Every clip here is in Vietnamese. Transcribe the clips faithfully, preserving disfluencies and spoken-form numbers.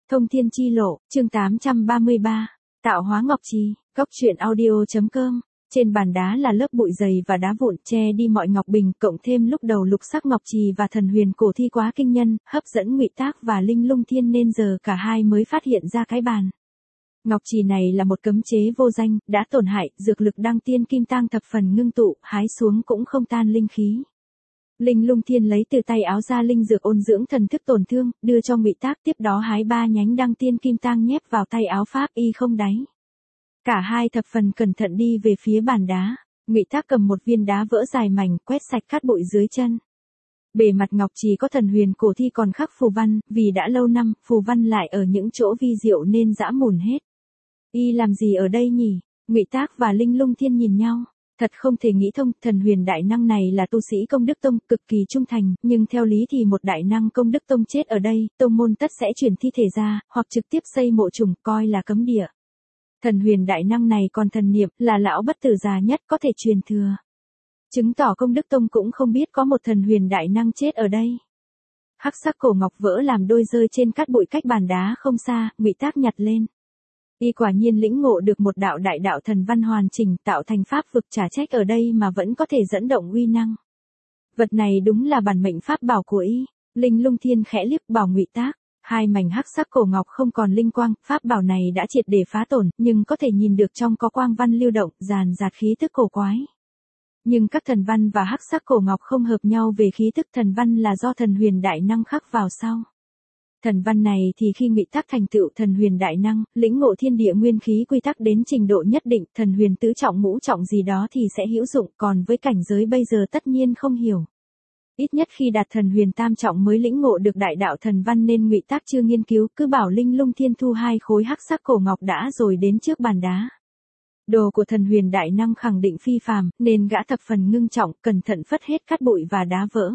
Thông thiên chi lộ, chương tám trăm ba mươi ba, tạo hóa ngọc trì, góc truyện audio.com. Trên bàn đá là lớp bụi dày và đá vụn che đi mọi ngọc bình, cộng thêm lúc đầu lục sắc ngọc trì và thần huyền cổ thi quá kinh nhân, hấp dẫn Ngụy Tác và Linh Lung Thiên nên giờ cả hai mới phát hiện ra cái bàn. Ngọc trì này là một cấm chế vô danh, đã tổn hại, dược lực đăng tiên kim tang thập phần ngưng tụ, hái xuống cũng không tan linh khí. Linh Lung Thiên lấy từ tay áo ra linh dược ôn dưỡng thần thức tổn thương, đưa cho Ngụy Tác, tiếp đó hái ba nhánh đăng tiên kim tang nhét vào tay áo pháp y không đáy. Cả hai thập phần cẩn thận đi về phía bàn đá. Ngụy Tác cầm một viên đá vỡ dài mảnh, quét sạch cát bụi dưới chân. Bề mặt ngọc trì có thần huyền cổ thi còn khắc phù văn, vì đã lâu năm, phù văn lại ở những chỗ vi diệu nên giã mùn hết. Y làm gì ở đây nhỉ? Ngụy Tác và Linh Lung Thiên nhìn nhau. Thật không thể nghĩ thông, thần huyền đại năng này là tu sĩ công đức tông, cực kỳ trung thành, nhưng theo lý thì một đại năng công đức tông chết ở đây, tông môn tất sẽ chuyển thi thể ra, hoặc trực tiếp xây mộ trùng, coi là cấm địa. Thần huyền đại năng này còn thần niệm, là lão bất tử già nhất có thể truyền thừa. Chứng tỏ công đức tông cũng không biết có một thần huyền đại năng chết ở đây. Hắc sắc cổ ngọc vỡ làm đôi rơi trên cát bụi cách bàn đá không xa, Ngụy Tác nhặt lên. Y quả nhiên lĩnh ngộ được một đạo đại đạo thần văn hoàn chỉnh, tạo thành pháp vực trả trách ở đây mà vẫn có thể dẫn động uy năng. Vật này đúng là bản mệnh pháp bảo của y. Linh Lung Thiên khẽ liếc bảo Ngụy Tác, hai mảnh hắc sắc cổ ngọc không còn linh quang, pháp bảo này đã triệt để phá tổn, nhưng có thể nhìn được trong có quang văn lưu động, dàn dạt khí tức cổ quái. Nhưng các thần văn và hắc sắc cổ ngọc không hợp nhau về khí tức, thần văn là do thần huyền đại năng khắc vào sau. Thần văn này thì khi Ngụy Tác thành tựu thần huyền đại năng, lĩnh ngộ thiên địa nguyên khí quy tắc đến trình độ nhất định, thần huyền tứ trọng ngũ trọng gì đó thì sẽ hữu dụng, còn với cảnh giới bây giờ tất nhiên không hiểu. Ít nhất khi đạt thần huyền tam trọng mới lĩnh ngộ được đại đạo thần văn nên Ngụy Tác chưa nghiên cứu, cứ bảo Linh Lung Thiên thu hai khối hắc sắc cổ ngọc đã rồi đến trước bàn đá. Đồ của thần huyền đại năng khẳng định phi phàm, nên gã thập phần ngưng trọng, cẩn thận phất hết cát bụi và đá vỡ.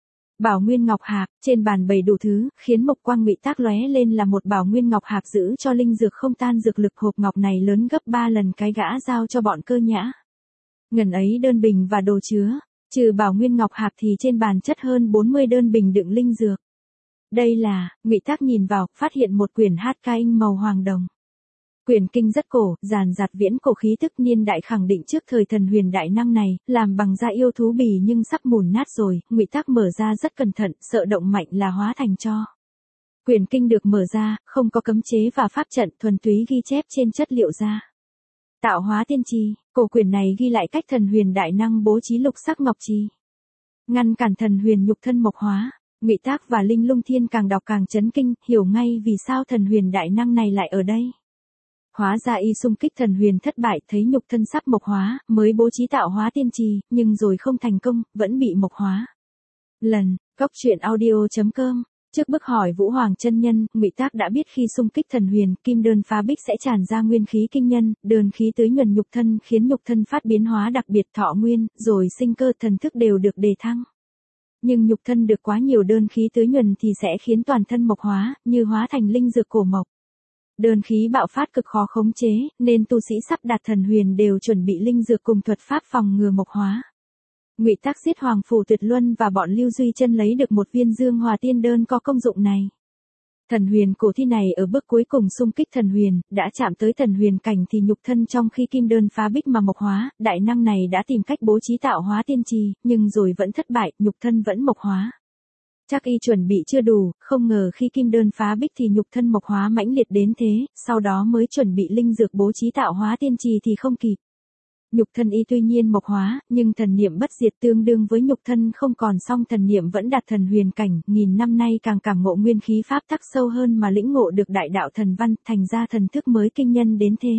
Bảo Nguyên Ngọc Hạp, trên bàn bày đủ thứ, khiến mục quang Ngụy Tác lóe lên là một Bảo Nguyên Ngọc Hạp giữ cho linh dược không tan dược lực, hộp ngọc này lớn gấp ba lần cái gã giao cho bọn Cơ Nhã. Ngần ấy đơn bình và đồ chứa, trừ Bảo Nguyên Ngọc Hạp thì trên bàn chất hơn bốn mươi đơn bình đựng linh dược. Đây là, Ngụy Tác nhìn vào, phát hiện một quyển hát ca in màu hoàng đồng. Quyển kinh rất cổ, dàn dạt viễn cổ khí tức, niên đại khẳng định trước thời thần huyền đại năng này, làm bằng da yêu thú bì nhưng sắp mùn nát rồi, Ngụy Tác mở ra rất cẩn thận, sợ động mạnh là hóa thành tro. Quyển kinh được mở ra, không có cấm chế và pháp trận, thuần túy ghi chép trên chất liệu da. Tạo hóa tiên trì, cổ quyển này ghi lại cách thần huyền đại năng bố trí lục sắc ngọc trì, ngăn cản thần huyền nhục thân mộc hóa. Ngụy Tác và Linh Lung Thiên càng đọc càng chấn kinh, hiểu ngay vì sao thần huyền đại năng này lại ở đây. Hóa ra y xung kích thần huyền thất bại, thấy nhục thân sắp mộc hóa, mới bố trí tạo hóa tiên trì, nhưng rồi không thành công, vẫn bị mộc hóa. Lần, góc truyện audio.com. Trước bức hỏi Vũ Hoàng chân nhân, Ngụy Tác đã biết khi xung kích thần huyền, kim đơn phá bích sẽ tràn ra nguyên khí kinh nhân, đơn khí tưới nhuần nhục thân khiến nhục thân phát biến hóa đặc biệt, thọ nguyên, rồi sinh cơ thần thức đều được đề thăng. Nhưng nhục thân được quá nhiều đơn khí tưới nhuần thì sẽ khiến toàn thân mộc hóa, như hóa thành linh dược cổ mộc. Đơn khí bạo phát cực khó khống chế, nên tu sĩ sắp đạt thần huyền đều chuẩn bị linh dược cùng thuật pháp phòng ngừa mộc hóa. Ngụy Tác giết Hoàng Phủ Tuyệt Luân và bọn Lưu Duy Chân lấy được một viên Dương Hòa Tiên đơn có công dụng này. Thần huyền cổ thi này ở bước cuối cùng xung kích thần huyền, đã chạm tới thần huyền cảnh thì nhục thân trong khi kim đơn phá bích mà mộc hóa, đại năng này đã tìm cách bố trí tạo hóa tiên trì, nhưng rồi vẫn thất bại, nhục thân vẫn mộc hóa. Chắc y chuẩn bị chưa đủ, không ngờ khi kim đơn phá bích thì nhục thân mộc hóa mãnh liệt đến thế, sau đó mới chuẩn bị linh dược bố trí tạo hóa tiên trì thì không kịp. Nhục thân y tuy nhiên mộc hóa, nhưng thần niệm bất diệt tương đương với nhục thân không còn, song thần niệm vẫn đạt thần huyền cảnh, nghìn năm nay càng cảm ngộ nguyên khí pháp tắc sâu hơn mà lĩnh ngộ được đại đạo thần văn, thành ra thần thức mới kinh nhân đến thế.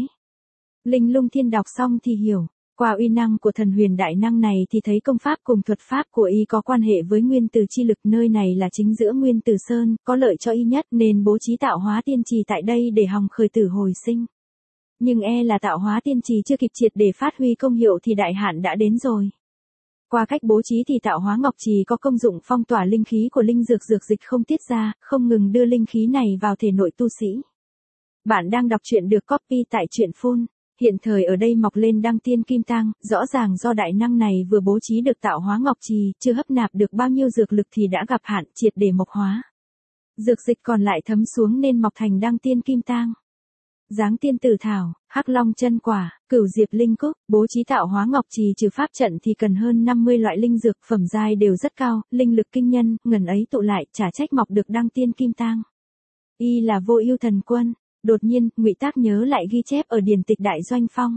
Linh Lung Thiên đọc xong thì hiểu. Qua uy năng của thần huyền đại năng này thì thấy công pháp cùng thuật pháp của y có quan hệ với nguyên tử chi lực, nơi này là chính giữa nguyên tử sơn, có lợi cho y nhất nên bố trí tạo hóa tiên trì tại đây để hòng khởi tử hồi sinh. Nhưng e là tạo hóa tiên trì chưa kịp triệt để phát huy công hiệu thì đại hạn đã đến rồi. Qua cách bố trí thì tạo hóa ngọc trì có công dụng phong tỏa linh khí của linh dược, dược dịch không tiết ra, không ngừng đưa linh khí này vào thể nội tu sĩ. Bạn đang đọc truyện được copy tại truyện phone. Hiện thời ở đây mọc lên đăng tiên kim tang, rõ ràng do đại năng này vừa bố trí được tạo hóa ngọc trì, chưa hấp nạp được bao nhiêu dược lực thì đã gặp hạn, triệt để mộc hóa. Dược dịch còn lại thấm xuống nên mọc thành đăng tiên kim tang. Giáng tiên tử thảo, hắc long chân quả, cửu diệp linh cúc, bố trí tạo hóa ngọc trì trừ pháp trận thì cần hơn năm mươi loại linh dược, phẩm giai đều rất cao, linh lực kinh nhân, ngần ấy tụ lại, chả trách mọc được đăng tiên kim tang. Y là Vô Ưu Thần Quân. Đột nhiên, Ngụy Tác nhớ lại ghi chép ở điển tịch Đại Doanh Phong.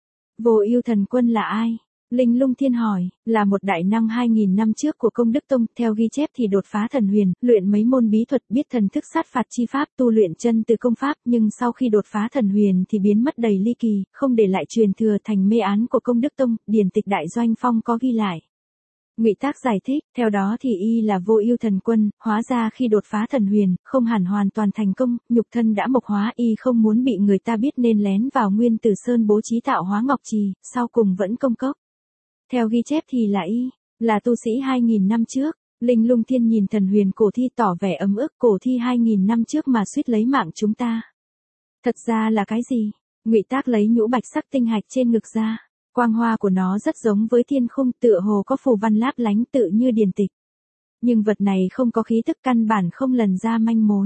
Vô Ưu Thần Quân là ai? Linh Lung Thiên hỏi, là một đại năng hai nghìn năm trước của Công Đức Tông, theo ghi chép thì đột phá thần huyền, luyện mấy môn bí thuật, biết thần thức sát phạt chi pháp, tu luyện chân từ công pháp, nhưng sau khi đột phá thần huyền thì biến mất đầy ly kỳ, không để lại truyền thừa, thành mê án của Công Đức Tông, điển tịch Đại Doanh Phong có ghi lại. Ngụy Tác giải thích, theo đó thì y là Vô Ưu Thần Quân, hóa ra khi đột phá thần huyền, không hẳn hoàn toàn thành công, nhục thân đã mộc hóa, y không muốn bị người ta biết nên lén vào Nguyên Tử Sơn bố trí tạo hóa ngọc trì, sau cùng vẫn công cốc. Theo ghi chép thì là y, là tu sĩ hai nghìn năm trước. Linh Lung Thiên nhìn thần huyền cổ thi tỏ vẻ ấm ức, cổ thi hai nghìn năm trước mà suýt lấy mạng chúng ta. Thật ra là cái gì? Ngụy Tác lấy nhũ bạch sắc tinh hạch trên ngực ra. Quang hoa của nó rất giống với thiên khung, tựa hồ có phù văn láp lánh tự như điển tịch. Nhưng vật này không có khí tức, căn bản không lần ra manh mối.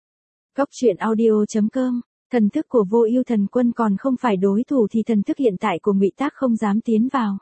Cốc truyện audio chấm com. Thần thức của Vô Ưu Thần Quân còn không phải đối thủ thì thần thức hiện tại của Ngụy Tác không dám tiến vào.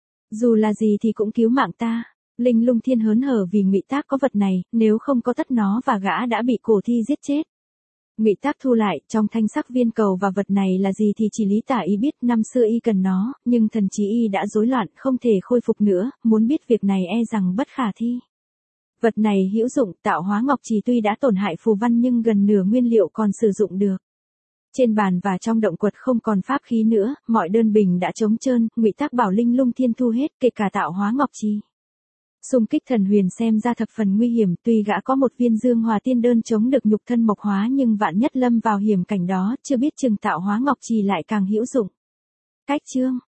Dù là gì thì cũng cứu mạng ta. Linh Lung Thiên hớn hở vì Ngụy Tác có vật này, nếu không có tất nó và gã đã bị cổ thi giết chết. Ngụy Tác thu lại, trong thanh sắc viên cầu và vật này là gì thì chỉ Lý Tả Y biết, năm xưa y cần nó, nhưng thần trí y đã rối loạn, không thể khôi phục nữa, muốn biết việc này e rằng bất khả thi. Vật này hữu dụng, tạo hóa ngọc trì tuy đã tổn hại phù văn nhưng gần nửa nguyên liệu còn sử dụng được. Trên bàn và trong động quật không còn pháp khí nữa, mọi đơn bình đã trống trơn, Ngụy Tác bảo Linh Lung Thiên thu hết, kể cả tạo hóa ngọc trì. Xung kích thần huyền xem ra thập phần nguy hiểm, tuy gã có một viên dương hòa tiên đơn chống được nhục thân mộc hóa nhưng vạn nhất lâm vào hiểm cảnh đó, chưa biết chừng tạo hóa ngọc trì lại càng hữu dụng. Cách chương